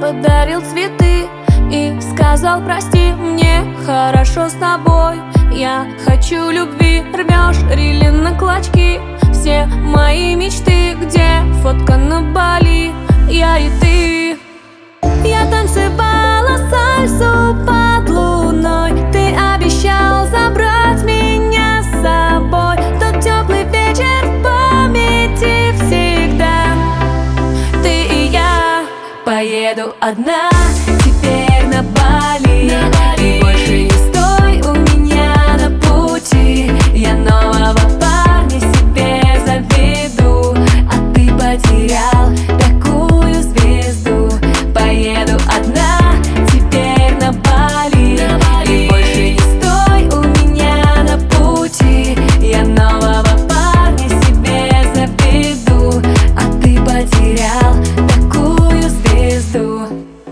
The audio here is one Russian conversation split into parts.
подарил цветы и сказал: прости, мне хорошо с тобой. Я хочу любви, рвешь рили на клочки. Все мои мечты, где фотка на Бали, я и ты. Я танцевала сальсу под луной, ты обещал забрать меня с собой. Тот теплый вечер в памяти всегда. Ты и я поеду одна теперь на Бали. И больше не стой у меня на пути. Я нового парня себе заведу, а ты потерял такую звезду. Поеду одна теперь на Бали. И больше не стой у меня на пути. Я нового парня себе заведу, а ты потерял такую звезду.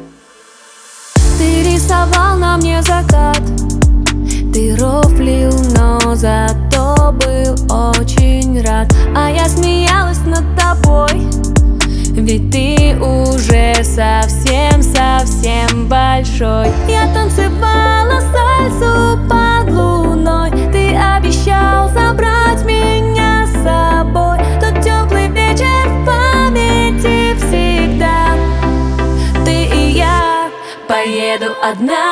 Ты рисовал на мне закат, ты рофлил, но зато был очень рад. А я смеялась над тобой, ведь ты уже совсем большой. Я танцевала сальсу под луной, ты обещал забрать меня с собой. Тот теплый вечер в памяти всегда. Ты и я поеду одна